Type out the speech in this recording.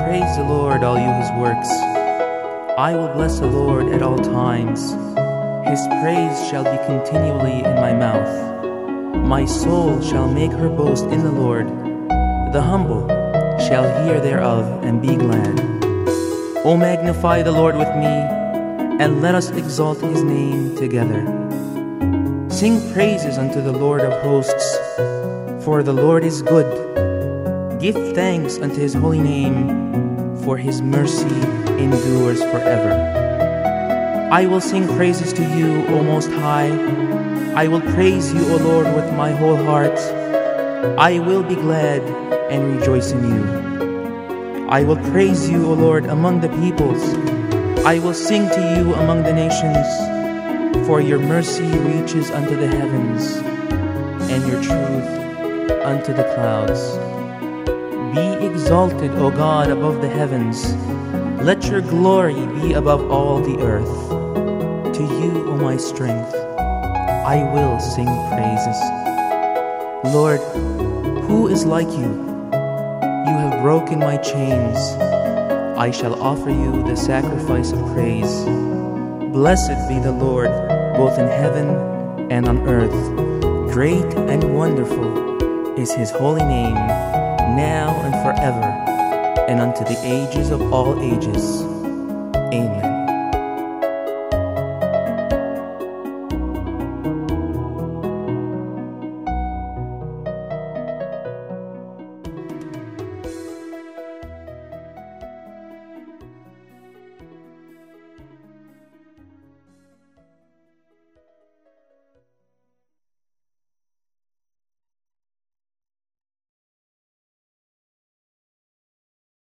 praise the Lord, all you his works. I will bless the Lord at all times. His praise shall be continually in my mouth. My soul shall make her boast in the Lord. The humble shall hear thereof and be glad. O magnify the Lord with me, and let us exalt his name together. Sing praises unto the Lord of hosts, for the Lord is good. Give thanks unto his holy name, for his mercy endures forever. I will sing praises to you, O Most High. I will praise you, O Lord, with my whole heart. I will be glad and rejoice in you. I will praise you, O Lord, among the peoples. I will sing to you among the nations, for your mercy reaches unto the heavens, and your truth unto the clouds. Be exalted, O God, above the heavens. Let your glory be above all the earth. To you, O my strength, I will sing praises. Lord, who is like you? You have broken my chains. I shall offer you the sacrifice of praise. Blessed be the Lord, both in heaven and on earth. Great and wonderful is his holy name, now and forever, and unto the ages of all ages. Amen.